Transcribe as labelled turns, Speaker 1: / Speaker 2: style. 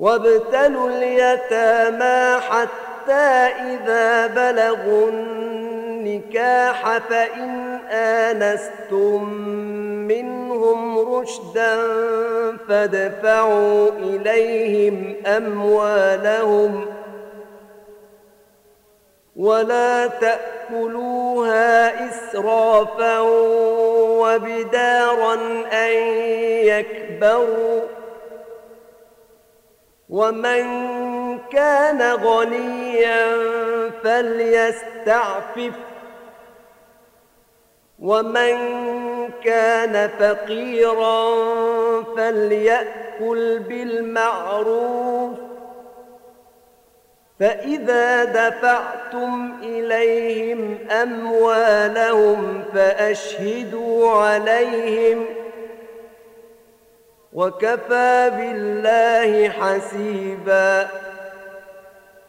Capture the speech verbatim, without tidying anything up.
Speaker 1: وابتلوا اليتامى حتى إذا بلغوا النكاح فإن آنستم منهم رشدا فادفعوا إليهم أموالهم ولا تأكلوها إسرافا وبدارا أن يكبروا ومن كان غنيا فليستعفف ومن كان فقيرا فليأكل بالمعروف فإذا دفعتم إليهم أموالهم فأشهدوا عليهم وكفى بالله حسيبا.